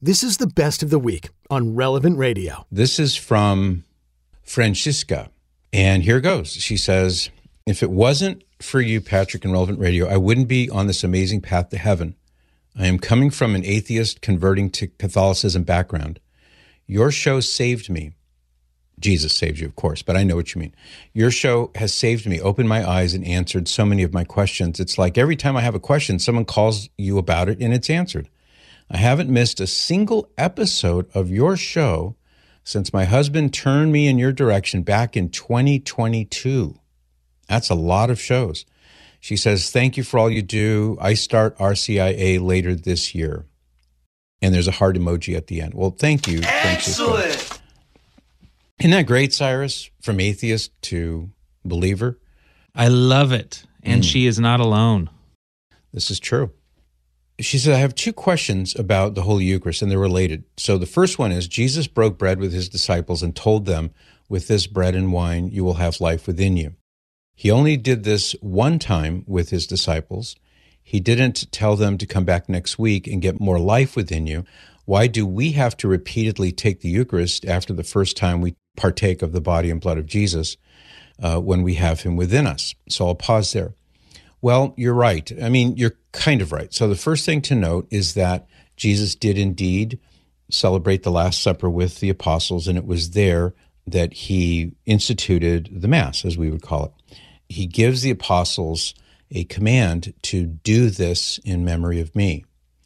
This is the best of the week on Relevant Radio. This is from Francisca, and here goes. She says, if it wasn't for you, Patrick, and Relevant Radio, I wouldn't be on this amazing path to heaven. I am coming from an atheist converting to Catholicism background. Your show saved me. Jesus saved you, of course, but I know what you mean. Your show has saved me, opened my eyes, and answered so many of my questions. It's like every time I have a question, someone calls you about it, and it's answered. I haven't missed a single episode of your show since my husband turned me in your direction back in 2022. That's a lot of shows. She says, thank you for all you do. I start RCIA later this year. And there's a heart emoji at the end. Well, thank you. Excellent. Isn't that great, Cyrus? From atheist to believer. I love it. And she is not alone. This is true. She said, I have two questions about the Holy Eucharist, and they're related. So the first one is, Jesus broke bread with his disciples and told them, with this bread and wine, you will have life within you. He only did this one time with his disciples. He didn't tell them to come back next week and get more life within you. Why do we have to repeatedly take the Eucharist after the first time we partake of the body and blood of Jesus when we have him within us? So I'll pause there. Well, you're right. I mean, you're kind of right. So the first thing to note is that Jesus did indeed celebrate the Last Supper with the apostles, and it was there that he instituted the Mass, as we would call it. He gives the apostles a command to do this in memory of me.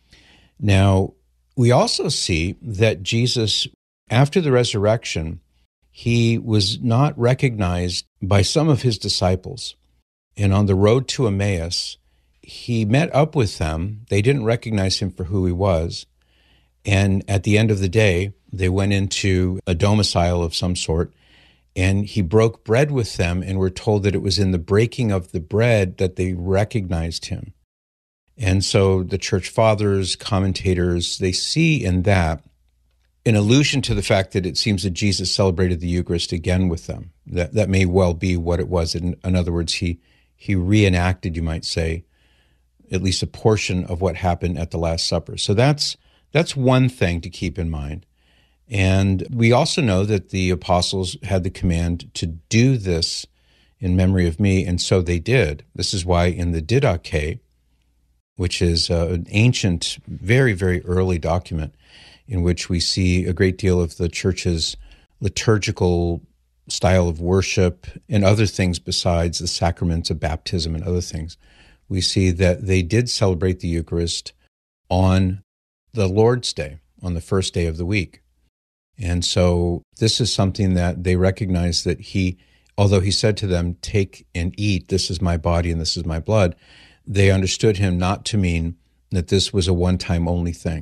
Now, we also see that Jesus, after the resurrection, he was not recognized by some of his disciples. And on the road to Emmaus, he met up with them. They didn't recognize him for who he was. And at the end of the day, they went into a domicile of some sort, and he broke bread with them, and we're told that it was in the breaking of the bread that they recognized him. And so the church fathers, commentators, they see in that an allusion to the fact that it seems that Jesus celebrated the Eucharist again with them. That may well be what it was. In other words, he reenacted, you might say, at least a portion of what happened at the Last Supper. So that's one thing to keep in mind. And we also know that the apostles had the command to do this in memory of me, and so they did. This is why in the Didache, which is an ancient, very, very early document in which we see a great deal of the church's liturgical style of worship and other things besides the sacraments of baptism and other things, we see that they did celebrate the Eucharist on the Lord's Day, on the first day of the week. And so this is something that they recognize that although he said to them, take and eat, this is my body and this is my blood, they understood him not to mean that this was a one-time only thing.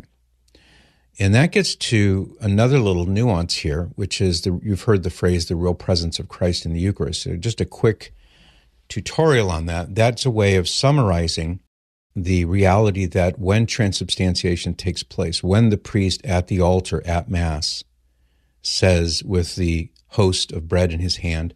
And that gets to another little nuance here, which is, you've heard the phrase, the real presence of Christ in the Eucharist. So just a quick tutorial on that. That's a way of summarizing the reality that when transubstantiation takes place, when the priest at the altar at Mass says with the host of bread in his hand,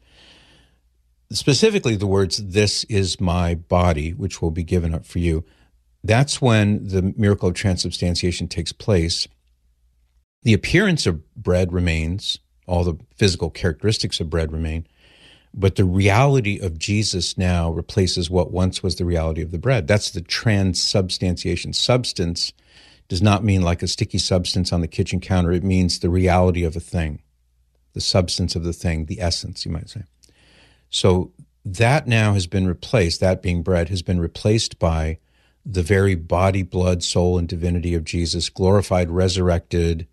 specifically the words, this is my body, which will be given up for you, that's when the miracle of transubstantiation takes place. The appearance of bread remains, all the physical characteristics of bread remain, but the reality of Jesus now replaces what once was the reality of the bread. That's the transubstantiation. Substance does not mean like a sticky substance on the kitchen counter. It means the reality of a thing, the substance of the thing, the essence, you might say. So that now has been replaced, that being bread, has been replaced by the very body, blood, soul, and divinity of Jesus, glorified, resurrected,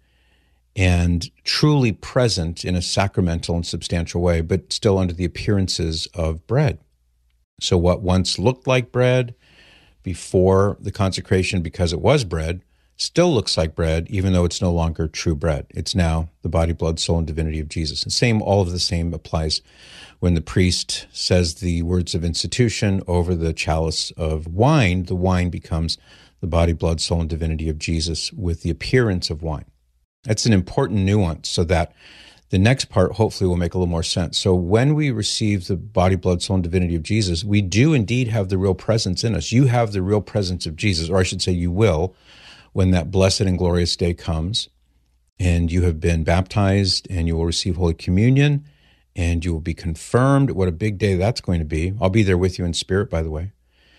and truly present in a sacramental and substantial way, but still under the appearances of bread. So what once looked like bread before the consecration because it was bread still looks like bread, even though it's no longer true bread. It's now the body, blood, soul, and divinity of Jesus. And all of the same applies when the priest says the words of institution over the chalice of wine. The wine becomes the body, blood, soul, and divinity of Jesus with the appearance of wine. That's an important nuance, so that the next part hopefully will make a little more sense. So when we receive the body, blood, soul, and divinity of Jesus, we do indeed have the real presence in us. You have the real presence of Jesus, or I should say you will, when that blessed and glorious day comes and you have been baptized and you will receive Holy Communion and you will be confirmed. What a big day that's going to be. I'll be there with you in spirit, by the way.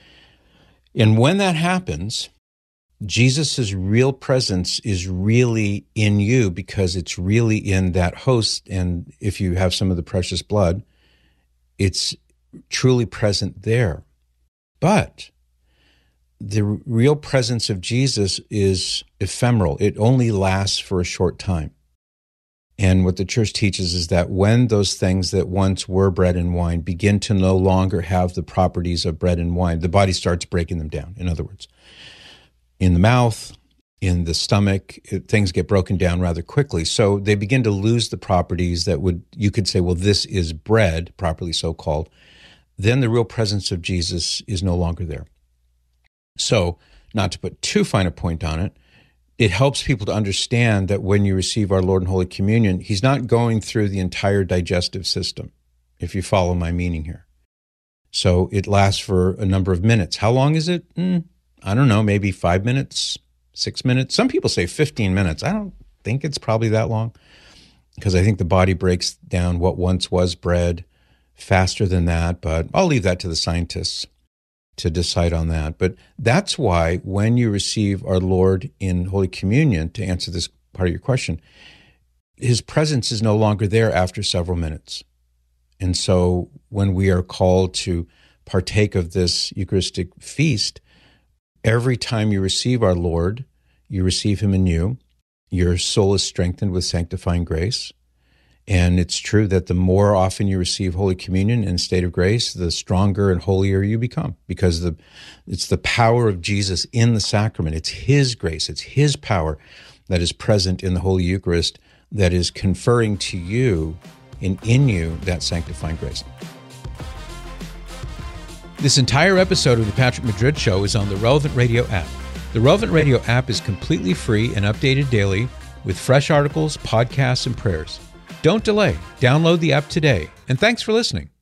And when that happens, Jesus' real presence is really in you because it's really in that host. And if you have some of the precious blood, it's truly present there. But the real presence of Jesus is ephemeral. It only lasts for a short time. And what the church teaches is that when those things that once were bread and wine begin to no longer have the properties of bread and wine, the body starts breaking them down. In other words, in the mouth, in the stomach, things get broken down rather quickly. So they begin to lose the properties that you could say, well, this is bread, properly so called. Then the real presence of Jesus is no longer there. So, not to put too fine a point on it, it helps people to understand that when you receive our Lord in Holy Communion, he's not going through the entire digestive system, if you follow my meaning here. So it lasts for a number of minutes. How long is it? I don't know, maybe 5 minutes, 6 minutes. Some people say 15 minutes. I don't think it's probably that long because I think the body breaks down what once was bread faster than that, but I'll leave that to the scientists to decide on that. But that's why when you receive our Lord in Holy Communion, to answer this part of your question, his presence is no longer there after several minutes. And so when we are called to partake of this Eucharistic feast, every time you receive our Lord, you receive him in you. Your soul is strengthened with sanctifying grace. And it's true that the more often you receive Holy Communion in a state of grace, the stronger and holier you become, because it's the power of Jesus in the sacrament. It's his grace, it's his power that is present in the Holy Eucharist that is conferring to you and in you that sanctifying grace. This entire episode of the Patrick Madrid Show is on the Relevant Radio app. The Relevant Radio app is completely free and updated daily with fresh articles, podcasts, and prayers. Don't delay. Download the app today. And thanks for listening.